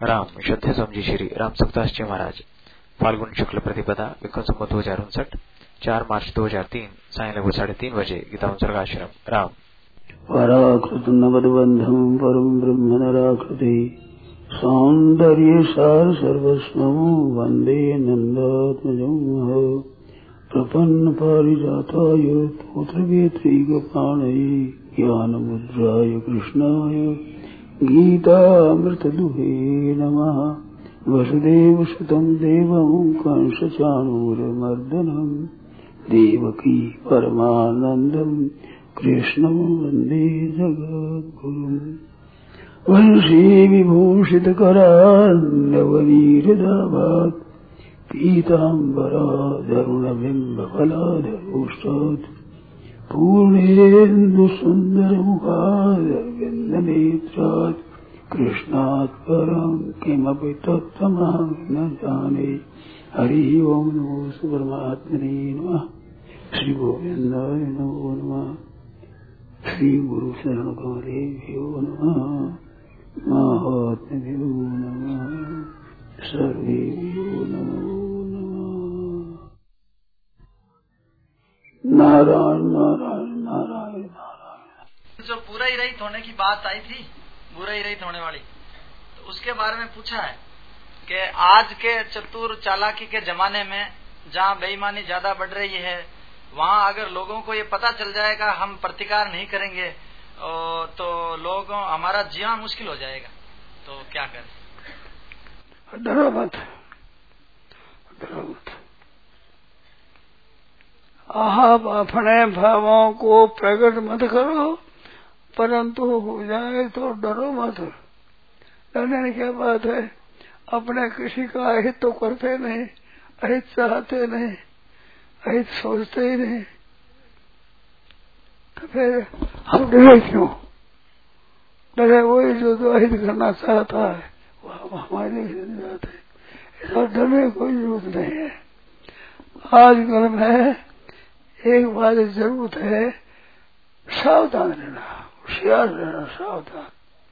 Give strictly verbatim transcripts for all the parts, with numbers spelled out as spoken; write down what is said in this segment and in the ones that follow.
राम श्रद्धे समझी श्री राम सुखदास जी महाराज फाल्गुन शुक्ल प्रतिपदा विक्रम संवत दो हजार उनसठ चार मार्च दो हजार तीन साय लगभग साढ़े तीन बजे गीता उत्सर्गाश्रम राम पराकृत नवदबंधम परम ब्रह्म नराकृति सौंदर्य सार सर्वस्वं वंदे नंदात्मजं प्रपन्न पारिजाताय तोत्रवेत्रैकपाणये ज्ञानमुद्राय कृष्णाय गीतामृतदुहे नमः। वसुदेवसुतं देवं कंसचाणूरमर्दनं देवकी परमानन्दं कृष्णं वन्दे जगद्गुरुम्। वंशी विभूषितकरान्नवनीरदाभात् पीताम्बरादरुणबिम्बफलाधरोष्टात् पूर्णेन्दुसुन्दरमुखादरविन्दनेत्रात् कृष्णात् परं किमपि तत्त्वमहं न जाने। हरि ओं नमो परमात्मने नमः। श्री गोविन्दाय नमो नमः। श्री गुरु शरण कमलेभ्यो नमः। महात्म्यो नमः। सर्वेभ्यो नमो नमः। नारायण नारायण नारायण नारायण। जो पूरा ही रहित होने की बात आई थी, बुरा ही रहित होने वाली, तो उसके बारे में पूछा है कि आज के चतुर चालाकी के जमाने में जहाँ बेईमानी ज्यादा बढ़ रही है, वहाँ अगर लोगों को ये पता चल जाएगा हम प्रतिकार नहीं करेंगे तो लोगों हमारा जीना मुश्किल हो जाएगा, तो क्या करें? डरो मत, डरो मत। आप अपने भावों को प्रकट मत करो, परंतु हो जाए तो डरो मत। डरने की क्या बात है? अपने किसी का अहित तो करते नहीं, अहित चाहते नहीं, अहित सोचते ही नहीं, तो फिर हम डरे क्यों? डरे वही जो तो अहित करना चाहता है, वह हमारे जाते। ऐसा डरने की कोई जरूरत नहीं है। आजकल में एक बात जरूरत है, सावधान रहना, होशियार रहना, सावधान,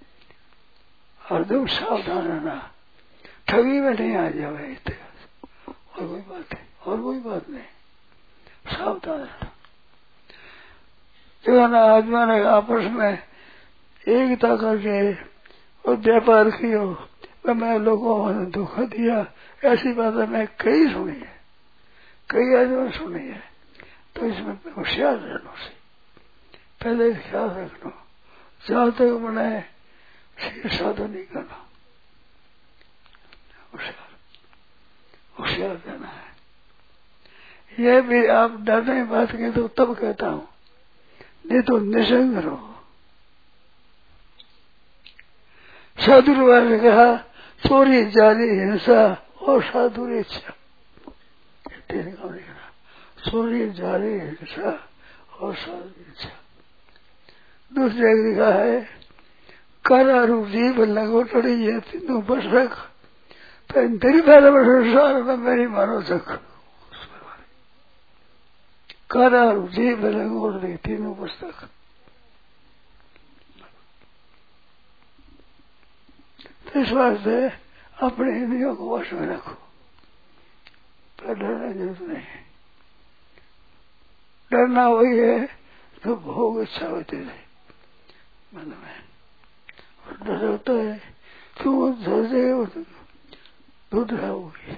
हरदम सावधान रहना, ठगी में नहीं आ जाए। और कोई बात है, और कोई बात नहीं, सावधान रहना। जो है ना, आदमी ने आपस में एकता करके और व्यापार किया, मैं लोगों ने धोखा दिया, ऐसी बातें मैं कई सुनी है, कई आदमी सुनी है। तो इसमें होशियार रहना से पहले ख्याल रखना, जहाँ तक बनाए साधन नहीं करना, होशियार होशियार रहना है। ये भी आप डरने की बात कहें तो तब कहता हूँ, नहीं तो निसंग रहो। साधुर्वाद ने कहा चोरी जाली हिंसा और साधुर इच्छा, तेरे काम नहीं करना। चोरी जाली हिंसा और साधुर इच्छा। दूसरे एक लिखा है काला रूप जीव लगोटड़ी है तीनों बस रख, तेरी पहले संसार में मेरी मानो तक। काला रूप जीव लगोटड़ी तीनों बस तक। इस वास्ते अपने इंद्रियों को वश में रखो, पर डरने की जरूरत नहीं है। डरना वही है तो भोग इच्छा होती है मन में, और डर होता है क्यों धरते दूध होगी।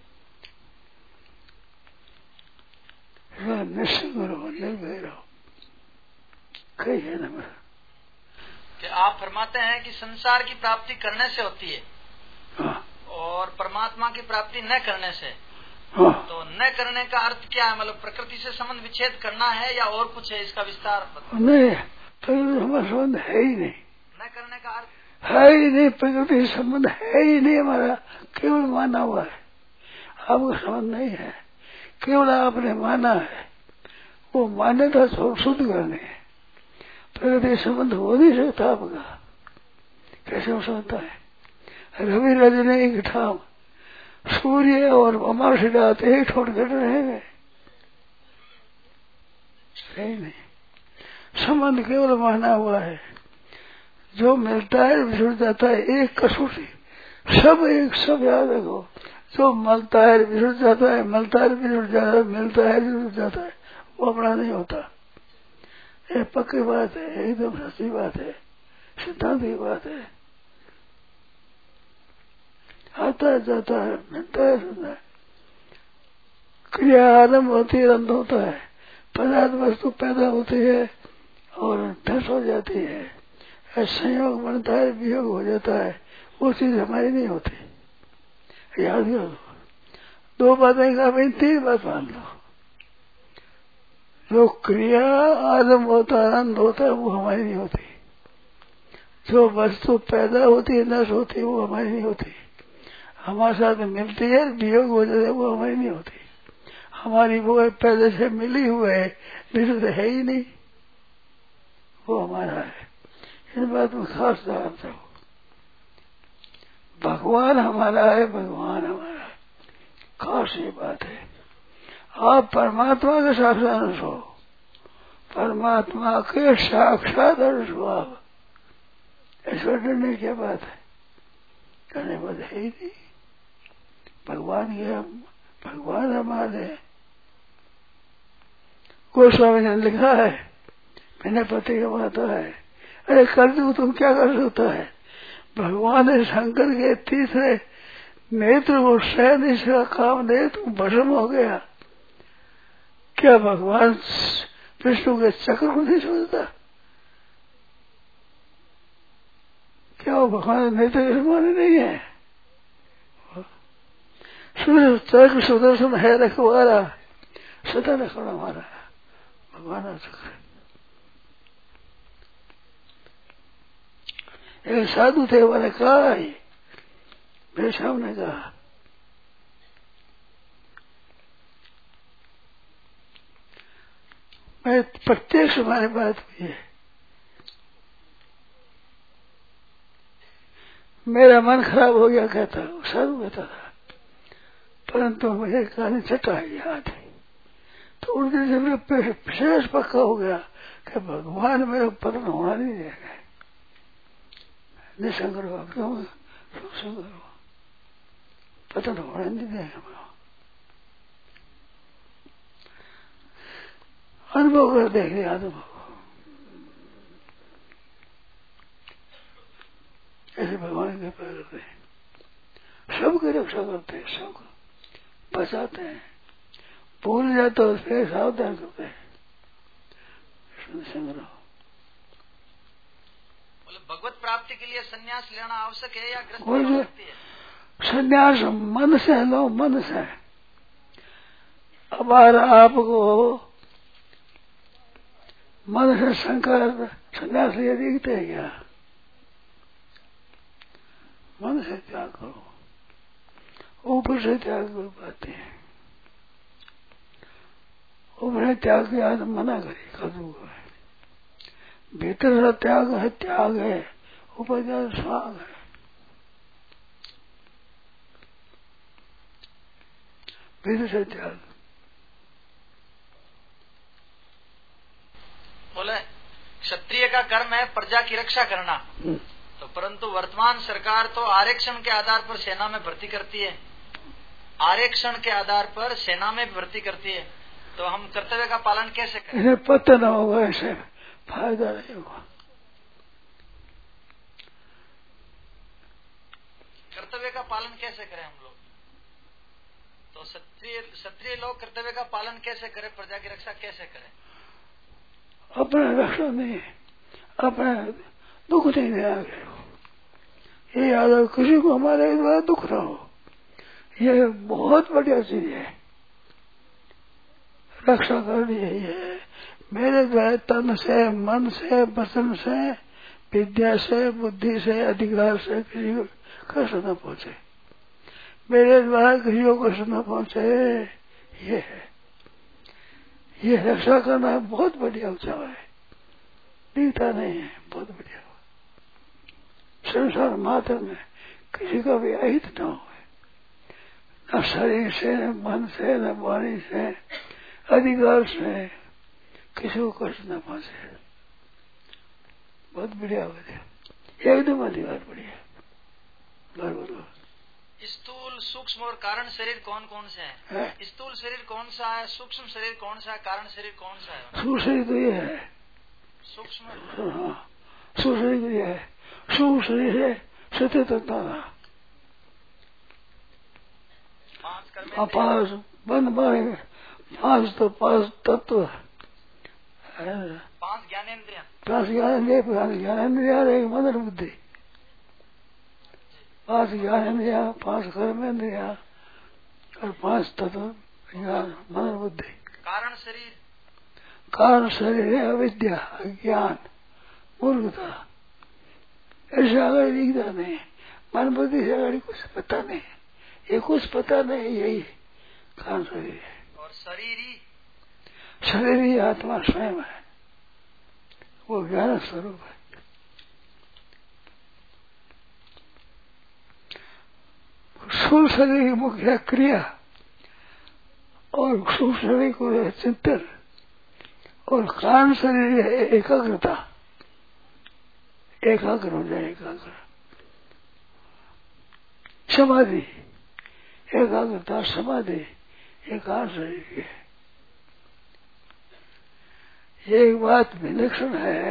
निश्चिंत रहो, निर्भय रहो। कही है ना मेरा कि आप फरमाते हैं कि संसार की प्राप्ति करने से होती है, हाँ। और परमात्मा की प्राप्ति न करने से, हाँ। तो न करने का अर्थ क्या है? मतलब प्रकृति से संबंध विच्छेद करना है या और कुछ है? इसका विस्तार नहीं, प्रकृति हमारा संबंध है ही नहीं। न करने का अर्थ है ही नहीं, प्रकृति से संबंध है ही नहीं हमारा, केवल माना हुआ है। आपका संबंध नहीं है, केवल आपने माना है। वो मान्यता शुद्ध करनी है। प्रकृति संबंध हो नहीं सकता आपका, कैसे हो सकता है? रवि रजनी एक ठाम, सूर्य और अमावस्या रात एक ठोट घट रहेंगे, सही नहीं। संबंध केवल माना हुआ है, जो मिलता है जुड़ जाता है। एक कसौटी सब एक, सब याद रखो। जो मलता है बिछड़ जाता है, मलता है बिछड़ जाता है, मिलता है बिछड़ जाता है, वो अपना नहीं होता। ये पक्की बात है, एकदम सच्ची बात है, सिद्धांत की बात है। आता है जाता है, मिलता है सुनता है, क्रिया आरम्भ होती है, अंत होता है, पदार्थ वस्तु पैदा होती है और ध्वंस हो जाती है, संयोग बनता है, वियोग हो जाता है, वो चीज हमारी नहीं होती। याद करो, दो बातें कहा भाई, तीन बात मान लो। जो क्रिया आरम्भ होता है, अंत होता है, वो हमारी नहीं होती। जो वस्तु पैदा होती है, नष्ट होती है, वो हमारी नहीं होती। हमारे साथ मिलती है, वियोग हो जाता है, वो हमारी नहीं होती। हमारी वो पैदा से मिली हुई है, नहीं तो है ही नहीं, वो हमारा है। इन बात में खास ध्यान रखो। भगवान हमारा है, भगवान हमारा है, खास ये बात है। आप परमात्मा के साक्षात अंश हो, परमात्मा के साक्षात अंश हो आप। ऐसा डरने की बात है, करने बात है ही नहीं। भगवान ये भगवान हमारे। गोस्वामी ने लिखा है, मैंने पति का बाता है, अरे कर दू तुम क्या कर सकता है। भगवान ने शंकर के तीसरे नेत्र को सह नहीं सका, काम दे तुम भस्म हो गया। क्या भगवान विष्णु के चक्र को नहीं समझता? क्या वो भगवान नेत्र के समान नहीं है? सूर्य चक्र सुदर्शन है रखवारा, सदा रखना हमारा भगवान चक्र। एक साधु थे, मैंने कहा, मेरे सामने कहा, मैं प्रत्यक्ष हमारी बात हुई है, मेरा मन खराब हो गया कहता, साधु कहता था, परंतु मुझे कहानी छटा याद है। तो उस दिन से मेरा विशेष पक्का हो गया कि भगवान मेरा पतन होना नहीं देगा। निसंग रहो, क्यों सुसंग रहो, पतन होना नहीं देगा। अनुभव कर देख लिया, अनुभव ऐसे भगवान की कृपा करते हैं, सबकी रक्षा करते हैं, सबको बचाते हैं। भूल जाए तो फिर सावधान करते हैं। संग्रह बोले भगवत प्राप्ति के लिए संन्यास लेना आवश्यक है या गृहस्थी है? संन्यास मन से लो, मन से। अब आपको मन से शंकर संन्यास लिए दिखते है क्या? मन से त्याग करो, ऊपर से त्याग कर पाते हैं। ऊपर त्याग के आज मना करे, कदू है भीतर से त्याग है, त्याग है, ऊपर त्याग स्वाग है। भीतर से त्याग। बोले क्षत्रिय का कर्म है प्रजा की रक्षा करना, तो परंतु वर्तमान सरकार तो आरक्षण के आधार पर सेना में भर्ती करती है, आरक्षण के आधार पर सेना में भर्ती करती है, तो हम कर्तव्य का पालन कैसे करें? इन्हें पता न होगा, ऐसे फायदा नहीं होगा। कर्तव्य का पालन कैसे करें हम लोग? तो क्षत्रिय क्षत्रिय लोग कर्तव्य का पालन कैसे करें, प्रजा की रक्षा कैसे करें? अपना रक्षा नहीं, अपना दुख नहीं देना हो। ये याद हो, किसी को हमारे द्वारा दुख ना हो, ये बहुत बढ़िया चीज है। रक्षा करनी है मेरे द्वारा, तन से, मन से, वचन से, विद्या से, बुद्धि से, अधिकार से किसी को कष्ट न पहुंचे, मेरे द्वारा किसी को कष्ट न पहुंचे। ये है, ये रक्षा करना बहुत बढ़िया उचाव है, दिखता नहीं है, बहुत बढ़िया। संसार मात्र में किसी का भी अहित न हो, न शरीर से, न मन से, न वाणी से, अधिकार से किसी को कष्ट न पहुंचे। बहुत बढ़िया हो गया, एकदम अधिकार बढ़िया। बरोबर। स्थूल सूक्ष्म और कारण शरीर कौन कौन से है? स्थूल शरीर कौन सा है, सूक्ष्म शरीर कौन सा है, कारण शरीर कौन सा है? सूक्ष्म शरीर तो ये है, सूक्ष्म। हाँ सूक्ष्म शरीर तो ये है, सूक्ष्म शरीर है सत्य तत्व। पांच बंद मारेंगे, पांच तो पांच तत्व, पांच ज्ञानेन्द्रिया, पांच ज्ञानेन्द्रिया, पांच ज्ञानेन्द्रिया एक मन बुद्धि, पांच ज्ञानेन्द्रिया, पांच कर्मेंद्रिया और पांच तत्व मन बुद्धि। कारण शरीर, कारण शरीर है अविद्या, अज्ञान, मूर्खता। ऐसे आगे दिखता नहीं, मन बुद्धि से आगे कुछ पता नहीं, ये कुछ पता नहीं, यही कारण शरीर है। और शरीर ही, शरीर ही आत्मा स्वयं है, वो ज्ञान स्वरूप है। स्थूल शरीर की मुख्य क्रिया और सूक्ष्म शरीर को है चिंतन और कारण शरीर है एकाग्रता, एकाग्र हो जाए, एकाग्र समाधि, एकाग्रता समाधि एकाग्र शरीर की है। ये एक बात विलक्षण है,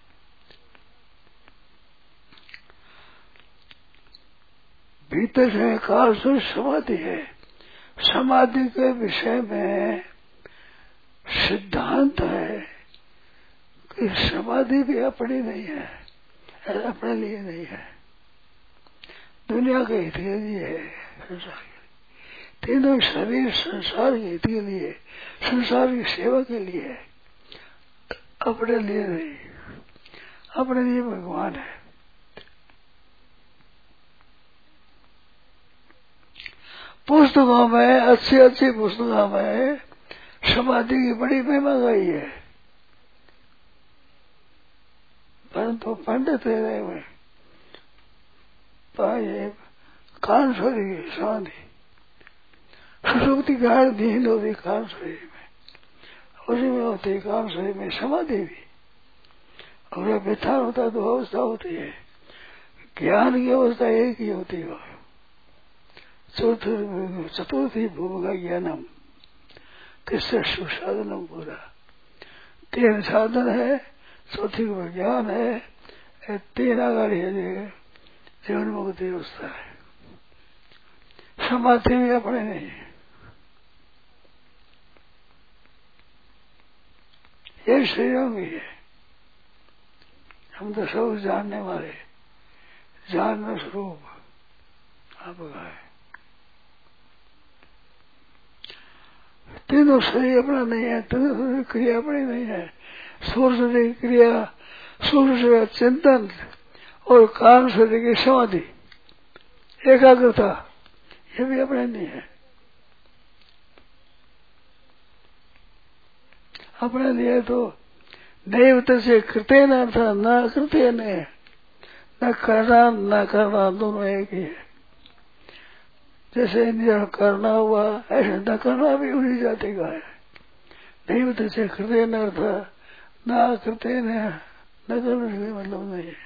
भीतर है काल से समाधि है। समाधि के विषय में सिद्धांत है कि समाधि भी अपनी नहीं है, अपने लिए नहीं है, दुनिया के हित के लिए है, संसार के लिए। तीनों शरीर संसार के हित के लिए, संसार की सेवा के लिए है, अपने लिए नहीं। अपने लिए भगवान है। पुस्तकों में, अच्छी अच्छी पुस्तकों में समाधि की बड़ी महिमा गई है, परंतु पंडित रहे हुए पाए कान शरीर की समाधि, सुसुप्ति गाढ़ नींद होती कान शरीर में, उसी में होती कान शरीर में समाधि भी। और विधान होता दो अवस्था होती है, ज्ञान की अवस्था एक ही होती है, चौथी चतुर्थी भूमिका ज्ञानम किससे सुसाधनम पूरा। तीन साधन है, चौथी को ज्ञान है, तीन आगाड़ी है जीवन मुक्ति अवस्था है। समाधि भी अपने नहीं है, ये शरीरों की है। हम तो सब जानने वाले, जानना स्वरूप आपका है। तीनों शरीर अपना नहीं है, तीनों शरीर क्रिया अपनी नहीं है। सूर्य शरीर क्रिया, सूर्य शरीर चिंतन और कान शरीर की समाधि एकाग्रता, ये भी अपने नहीं है। अपने लिए तो नैव से कृत्य न था, न कृत्य ने, न करना न करना दोनों एक ही है। जैसे इंद्रिय करना हुआ, ऐसे न करना भी उन्हीं जाति का है। नैव से कृत्य न था, न कृत्य ने, न करने से मतलब नहीं है।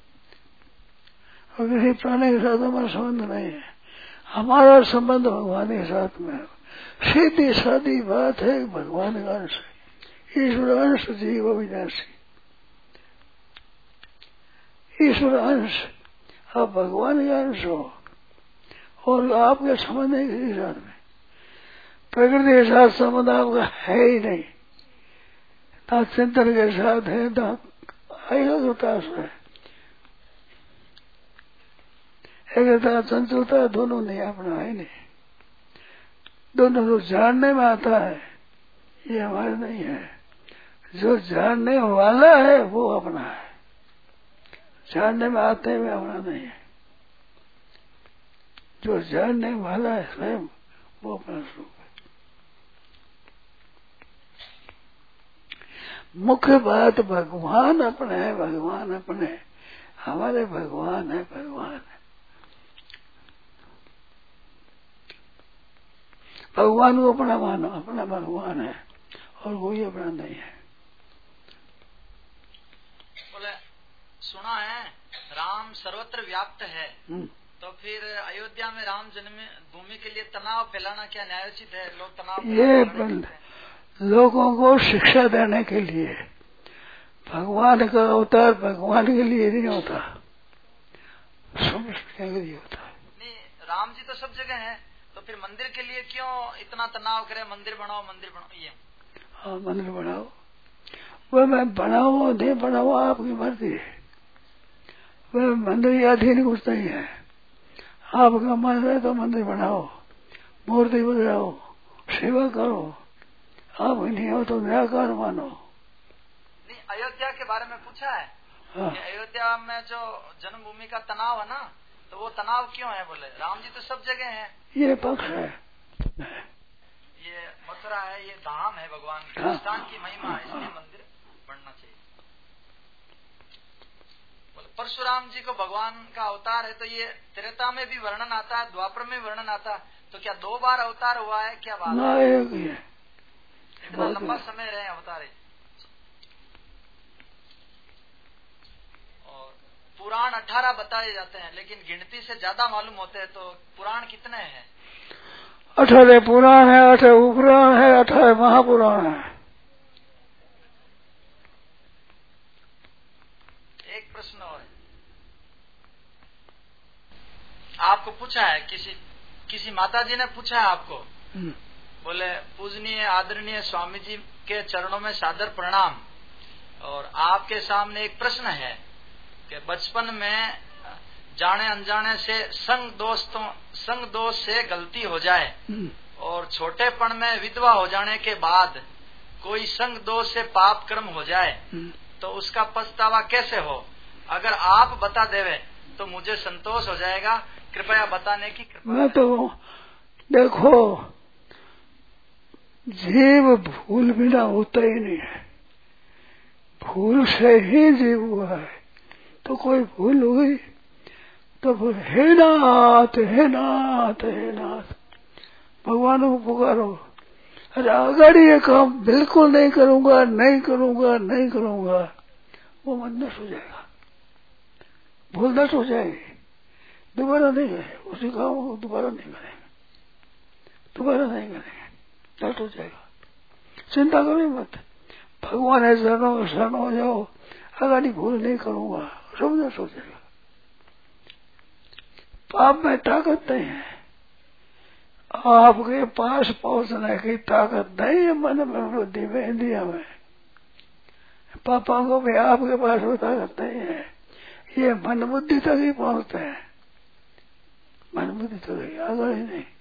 और किसी प्राणी के साथ हमारा संबंध नहीं है, हमारा संबंध भगवान के साथ में। सीधी सादी बात है, भगवान का अंश, ईश्वर अंश जीव अविनाशी। ईश्वर अंश, आप भगवान का अंश हो और आपके संबंध है किसी साथ में। प्रकृति के साथ संबंध आपका है ही नहीं, ना चिंतन के साथ है, ना एकाग्रता है। एकाग्रता चंचलता दोनों नहीं, अपना है नहीं। दोनों तो जानने में आता है, ये हमारे नहीं है। जो जानने वाला है वो अपना है, जानने में आते हुए अपना नहीं है। जो जानने वाला है स्वयं, वो अपना स्वरूप है। मुख्य बात भगवान अपने है, भगवान अपने, हमारे भगवान है, भगवान है। भगवान को अपना मानो, अपना भगवान है और कोई अपना नहीं है। बोले सुना है राम सर्वत्र व्याप्त है, तो फिर अयोध्या में राम जन्म भूमि के लिए तनाव फैलाना क्या न्यायोचित है? लोग तनाव ये बंद लोगों को शिक्षा देने के लिए। भगवान का अवतार भगवान के लिए नहीं होता, समझने के लिए होता है। नहीं, राम जी तो सब जगह हैं, तो फिर मंदिर के लिए क्यों इतना तनाव करे? मंदिर बनाओ मंदिर बनाओ, ये हाँ मंदिर बनाओ, वह मैं बनाओ नहीं बनाओ आपकी मर्जी है। वह मंदिर अधीन कुछ नहीं है। आपका मन है तो मंदिर बनाओ, मूर्ति बनाओ, सेवा करो। आप नहीं हो तो निराकार मानो। नहीं, अयोध्या के बारे में पूछा है। हाँ। कि अयोध्या में जो जन्मभूमि का तनाव है ना, तो वो तनाव क्यों है? बोले राम जी तो सब जगह हैं। ये पक्ष है, ये मथुरा है, ये धाम है भगवान के स्थान की महिमा है, इसलिए मंदिर बनना चाहिए। बोले परशुराम जी को भगवान का अवतार है, तो ये त्रेता में भी वर्णन आता है, द्वापर में वर्णन आता है, तो क्या दो बार अवतार हुआ है? क्या बात है? इतना लंबा समय रहे अवतार। और पुराण अठारह बताए जाते हैं, लेकिन गिनती से ज्यादा मालूम होते हैं, तो पुराण कितने हैं? अठारह पुराण है, अठारह उपपुराण है, अठारह महापुराण है। एक प्रश्न और है, आपको पूछा है, किसी किसी माता जी ने पूछा है आपको, बोले पूजनीय आदरणीय स्वामी जी के चरणों में सादर प्रणाम, और आपके सामने एक प्रश्न है कि बचपन में जाने अनजाने से संग दोस्तों संग दोष से गलती हो जाए और छोटेपन में विधवा हो जाने के बाद कोई संग दोष से पाप कर्म हो जाए तो उसका पछतावा कैसे हो? अगर आप बता देवे तो मुझे संतोष हो जाएगा, कृपया बताने की कृपा। मैं तो देखो, जीव भूल बिना होता ही नहीं है, भूल से ही जीव हुआ है। तो कोई भूल हुई तो हे नाथ हे नाथ हे नाथ भगवान को पुकारो। अरे अगर ये काम बिल्कुल नहीं करूंगा नहीं करूंगा नहीं करूंगा, वो मन नष्ट हो जाएगा, भूल नष्ट हो जाएगी, दोबारा नहीं है उसी काम को, दोबारा नहीं करेंगे, दोबारा नहीं करेंगे, नष्ट हो जाएगा। चिंता करो मत, भगवान है शरणों शरण हो जाओ। अगर नहीं भूल नहीं करूंगा, सब नष्ट हो जाएगा। पाप में ताकत नहीं है, आपके पास पहुंचने की ताकत नहीं है मन में, बुद्धि में, इंद्रिया में। पापा को भी आपके पास वो ताकत नहीं है, ये मन बुद्धि तक ही पहुंचते हैं, मन बुद्धि तक ही, आगे ही नहीं।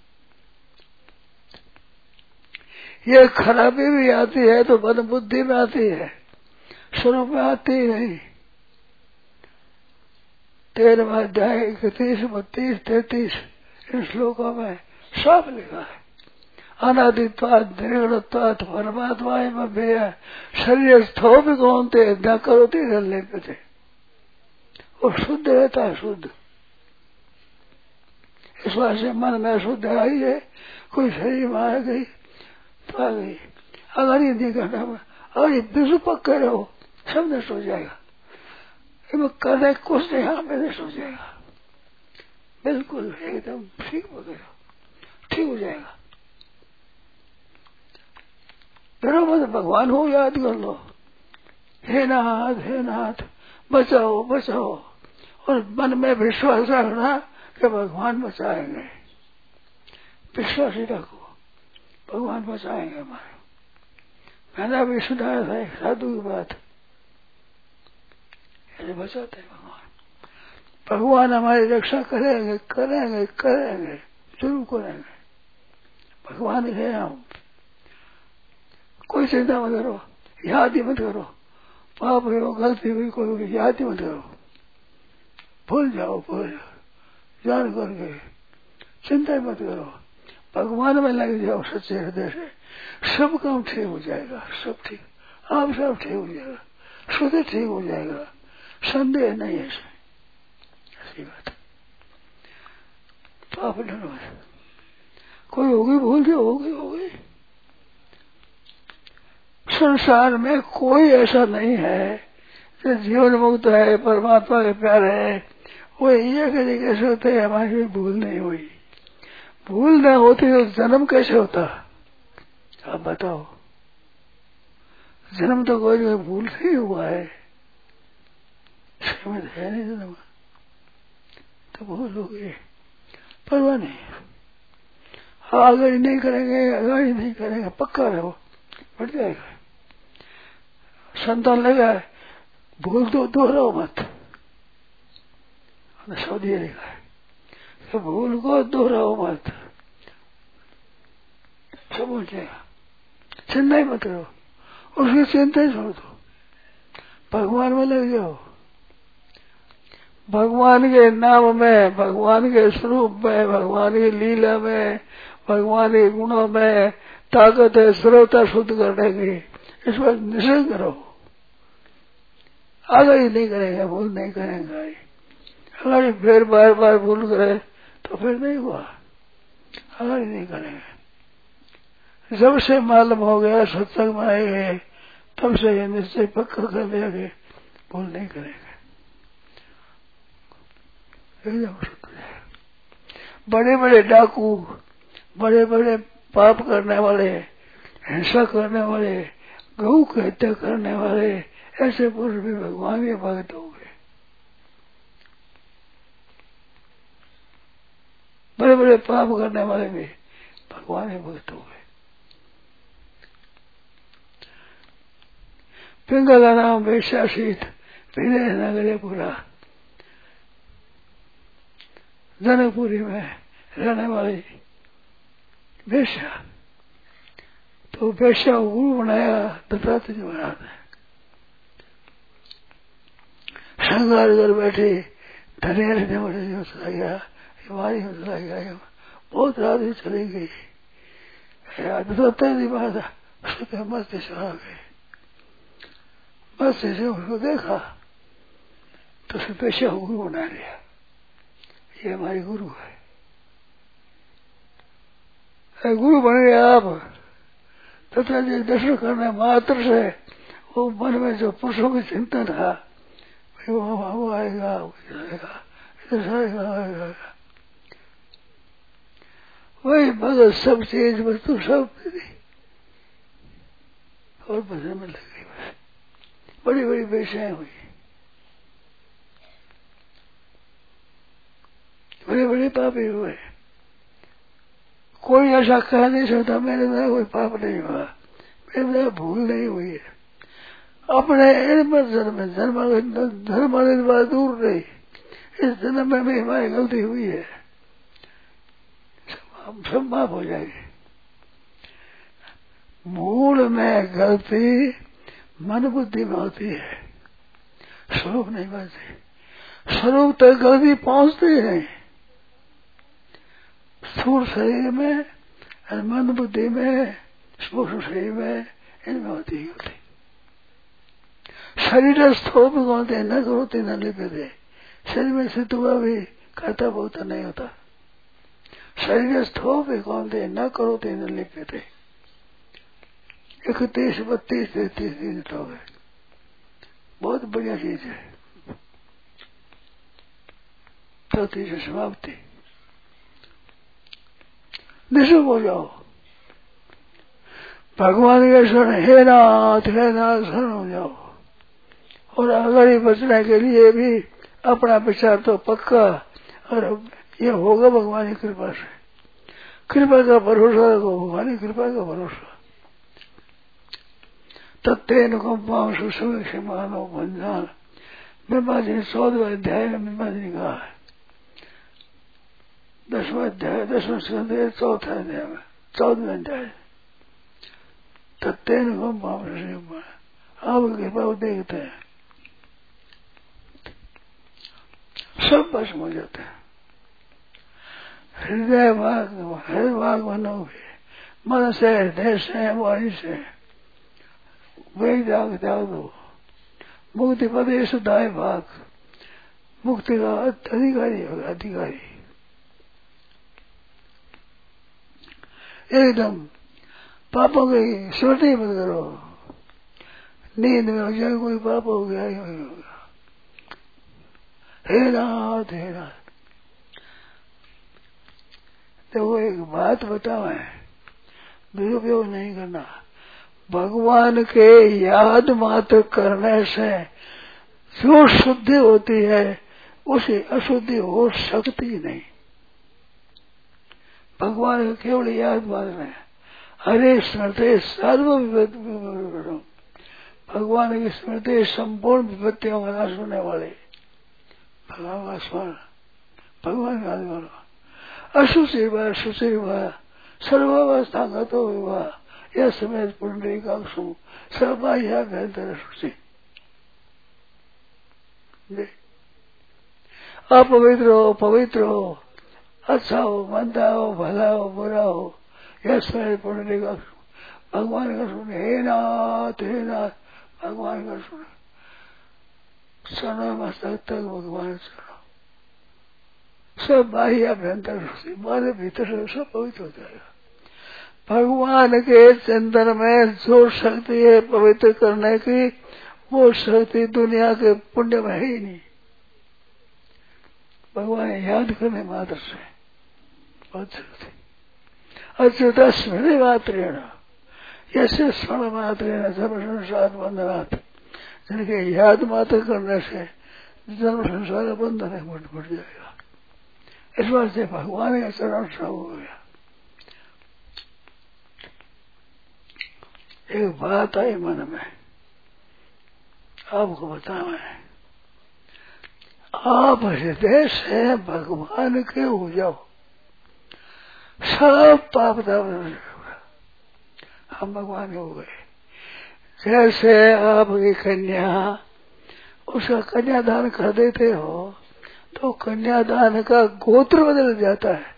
ये खराबी भी आती है तो मन बुद्धि में आती है, स्वरूप में आती ही नहीं। तेरहवां अध्याय इकतीस बत्तीस तैतीस इन श्लोकों में सब लिखा है। अनादित्वात् निर्गुणत्वात् परमात्मा में शरीर स्थो भी कौनते न करोति रलने पे थे, वो शुद्ध रहता है, शुद्ध। इस बात से मन में शुद्ध आई है, कोई शरीर में आ गई तो आ गई। अगर ये नहीं करना, अगर ये बिल्कुल पक्के रहो, सब नष्ट हो जाएगा। करने कुछ नहीं, हाँ में नष्ट हो जाएगा, बिल्कुल एकदम ठीक वगैरह ठीक हो जाएगा। फिर मत भगवान हो याद कर लो, हे नाथ हे नाथ बचाओ बचाओ, और मन में विश्वास रखना कि भगवान बचाएंगे। विश्वास ही रखो, भगवान बचाएंगे हमारे। मैंने भी सुना था एक साधु की बात, ऐसे बचाते भगवान। भगवान हमारी रक्षा करेंगे करेंगे करेंगे जरूर करेंगे, भगवान है हम। कोई चिंता मत करो, याद ही मत करो, पाप करो गलती हुई कोई याद ही मत करो, भूल जाओ भूल जाओ, जान करके चिंता ही मत करो, भगवान में लग जाओ सच्चे हृदय से, सब काम ठीक हो जाएगा, सब ठीक, आप सब ठीक हो जाएगा, शुद्ध ठीक हो जाएगा, संदेह नहीं है इसमें, ऐसी बात। पाप धन्यवाद, कोई होगी भूल जो होगी होगी। संसार में कोई ऐसा नहीं है जो जीवन मुक्त है, परमात्मा के प्यार है, वो ये कभी कैसे होते है, हमारी भी भूल नहीं हुई। भूल ना होती तो जन्म कैसे होता, आप बताओ। जन्म तो कोई कोई भूल से ही हुआ है, समझ है नहीं जन्म तो भूल हो गई, परवाह नहीं। आगे नहीं करेंगे, आगे नहीं करेंगे, पक्का रहो, बढ़ जाएगा। संतान लगा है, भूल तो दोहराओ मत, सऊदी लिखा है तो भूल को दोहराओ मत, सब हो जाएगा। चिंता ही मत करो, उसकी चिंता ही छोड़ दो, भगवान में लग जाओ। भगवान के नाम में, भगवान के स्वरूप में, भगवान की लीला में, भगवान के गुणों में ताकत है श्रोता शुद्ध करने की। इस पर निश्चय करो, आगे ही नहीं करेंगे, भूल नहीं करेंगे। अगर फिर बार बार भूल करे तो फिर नहीं हुआ, अगर नहीं करेंगे। जब से मालूम हो गया सत्संग में आए गए, तब से ये निश्चय पक्का कर लिया कि भूल नहीं करेंगे। बड़े बड़े डाकू, बड़े बड़े पाप करने वाले, हिंसा करने वाले, गऊ की हत्या करने वाले, ऐसे पुरुष भी भगवान के भक्त हो गए। बड़े बड़े पाप करने वाले भी भगवान के भक्त हो गए। पिंगा का नाम वेश्याशीत, विदेह नगरे पूरा, जनकपुरी में रहने वाली वेश्या, तो वेश्या को गुरु बनाया दत्तात्रेय जी महाराज ने। श्रृंगार कर बैठी, धनेर ने बड़े जो चला गया, हिमालय में चला गया, बहुत रात ही चली गई। दत्तात्रेय जी महाराज उसके मस्त से आ गए, मस्त से उसको देखा तो उसे वेश्या को गुरु बना लिया, ये हमारी गुरु है। गुरु बन गए आप, तथा जी दर्शन करने मात्र से वो मन में जो पुरुषों की चिंता था, भाई वो वो आएगा, वो जाएगा, इधर आएगा, आएगा, वही भगत सब चीज वस्तु सब दी और भजन में लग गई। बस बड़ी बड़ी वेश्याएं हुई, बड़े बड़े पापी हुए। कोई ऐसा कह नहीं सकता मेरे में कोई पाप नहीं हुआ, मेरे में भूल नहीं हुई है। अपने जन्म में जन्म धर्म वाले बात दूर रही, इस जन्म में भी हमारी गलती हुई है, सब माफ हो जाएगी। मूल में गलती मन बुद्धि में होती है, स्वरूप नहीं बनती। स्वरूप तक गलती पहुंचती ही नहीं, स्थूल शरीर में, मन बुद्धि में, सूक्ष्म शरीर में, इनमें होती ही होती। शरीर स्थोप कौनते न करोते न लिपते, शरीर में स्थित हुआ भी खाता बहुत नहीं होता। शरीर स्थोप कौनते न करोते न लिपते, इकतीस बत्तीस तैतीस दिन तो है, बहुत बढ़िया चीज है। चौथी से समाप्ति, निश्चय हो जाओ भगवान के शरण, हे नाथ हे नाथ शरण हो जाओ। और अगर बचने के लिए भी अपना विचार तो पक्का, और ये होगा भगवान की कृपा से। कृपा का भरोसा रखो, भगवान की कृपा का भरोसा। तत्तेन कंपांशु सुविक्षे मानव भंजान, ब्रह्मा जी ने चौदहवें अध्याय में ब्रह्मा जी ने कहा है, दसवां अध्याय दसवें स्कंध चौथा अध्याय में चौदहवें अध्याय, तत्तेन कंपांशु, आप कृपा को देखते हैं सब भस्म हो जाते हैं। हृदय भाग हृदय भाग बनोगे, मन से हृदय से वाणी से वही त्याग त्याग दो। मुक्ति पदेश दाय भाग, मुक्ति का अधिकारी होगा, अधिकारी एकदम। पापों की स्मृति मत करो, नींद में हो जाए कोई पाप हो गया ही होगा। हे नाथ हे नाथ। देखो एक बात बताओ, दुरुपयोग नहीं करना। भगवान के याद मात्र करने से जो शुद्धि होती है उसे अशुद्धि हो सकती नहीं। भगवान का केवल याद मात्र है। हरे स्मृति सर्व विपत्ति, भगवान की स्मृति संपूर्ण विपत्तियों का नाश होने वाले। भगवान का स्मरण, भगवान का स्मरण, अशुचि व शुचि व सर्वावस्था गतो विवाह यह समेत पुण्य का सर्वा यह बेहतर शुचि। अपवित्र हो पवित्र हो, अच्छा हो मंदा हो, भला हो बुरा हो, यह समेत पुण्य का भगवान का सुने। हे नाथ हे नाथ, भगवान का सुने। सुनो मस्तक तक भगवान सुनो। सब बाह्य अभ्यंतर मारे भीतर से सब पवित्र हो जाएगा। भगवान के चिंतन में जो शक्ति है पवित्र करने की, वो शक्ति दुनिया के पुण्य में है ही नहीं। भगवान याद करने मात्र से बहुत शक्ति। अच्युत स्मृति मात्रेण यसे स्मरण मात्रेण जन्म संसार बंधनात्, जिनके याद मात्र करने से जन्म संसार बंधन है बढ़ बढ़ जाएगा। इस बार से भगवान का चरण सब हो गया। एक बात आई मन में, आपको बताओ, आप हृदय से भगवान के हो जाओ, सब पाप दाव हम भगवान के हो गए। जैसे आपकी कन्या, उसका कन्यादान कर देते हो तो कन्यादान का गोत्र बदल जाता है,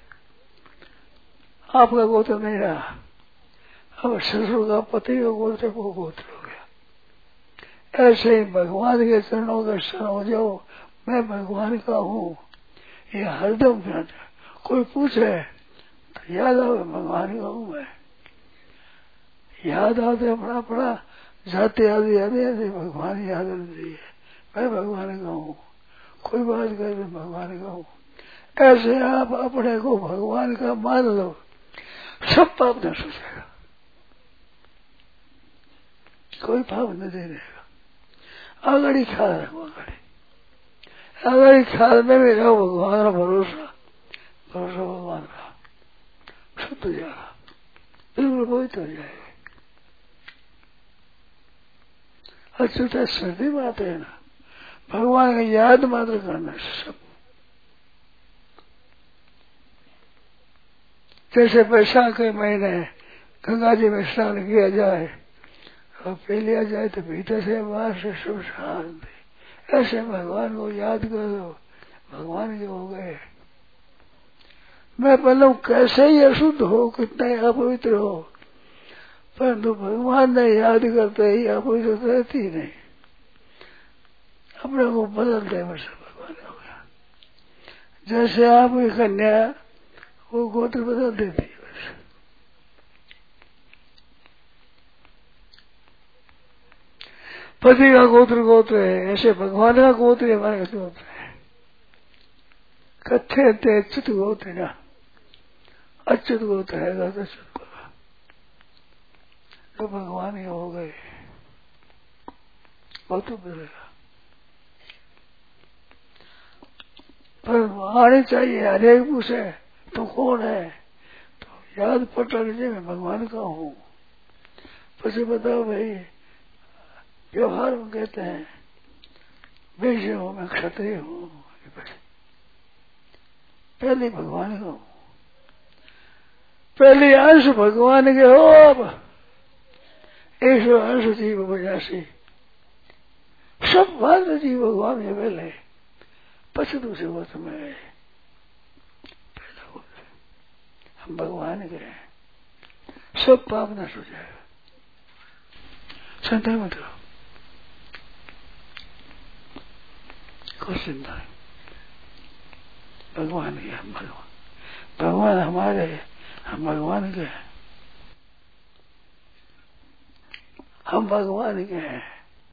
आपका गोत्र नहीं रहा। अब ससुर का पति का गोत्र वो गोत्र हो गया। ऐसे ही भगवान के चरणों का शरण हो जाओ, मैं भगवान का हूँ, ये हरदम कोई पूछे तो याद आवे भगवान का हूँ मैं। याद आते अपना अपना जाते आदि आदि आदि भगवान याद आती है, मैं भगवान का हूँ। कोई बात करे तो भगवान का हूँ। ऐसे आप अपने को भगवान का मान लो, सब पाप नष्ट हो जाएगा, कोई पाप न दे देगा। आगड़ी ख्याल रखो, आगड़ी आगड़ी ख्याल में भी रहो भगवान का भरोसा, भरोसा भगवान का शुद्ध हो जाएगा, बिल्कुल पवित्र हो जाएगा। अच्युत स्मृति मात्र है ना, भगवान का याद मात्र करना सब। जैसे बैसाख के महीने गंगा जी में स्नान किया जाए और पी लिया जाए तो भीतर से बाहर से सुख शांति। ऐसे भगवान को याद करो, भगवान के हो गए। मैं बोलूं कैसे ही अशुद्ध हो, कितना ही अपवित्र हो, परंतु भगवान ने याद करते ही अपवित्र रहती नहीं, अपने को बदलते वर्ष भगवान हो गया। जैसे आप की कन्या वो गोत्र बदल देती है, बस पति का गोत्र गोत्र है, ऐसे भगवान का गोत्र हमारे गोत्र है। कथे थे अच्युत गोत्र ना, अच्युत गोत्र है अच्युत तो भगवान ही हो गए, वो तो बदलेगा। पर आने चाहिए, हरेक पूछे तो कौन है, तो याद पटा लीजिए मैं भगवान का हूँ। પછી बताओ भाई, व्यवहार में कहते हैं वैश्य हूँ मैं, क्षत्रिय हूँ, पहले भगवान का हूँ, पहले अंश भगवान के हो। अब एक सौ अंश जीव बजासी, सब मात्र जीव भगवान के पहले, पछ दूसरे वो समय हम भगवान के हैं, सब पाप नष्ट हो जाएगा। चिंता मत करो, कोई चिंता नहीं। भगवान के हम भगवान, भगवान हमारे, हम भगवान के हैं, हम भगवान के हैं।